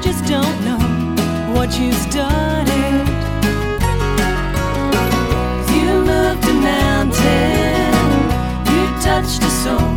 just don't know what you started. You moved a mountain, you touched a soul.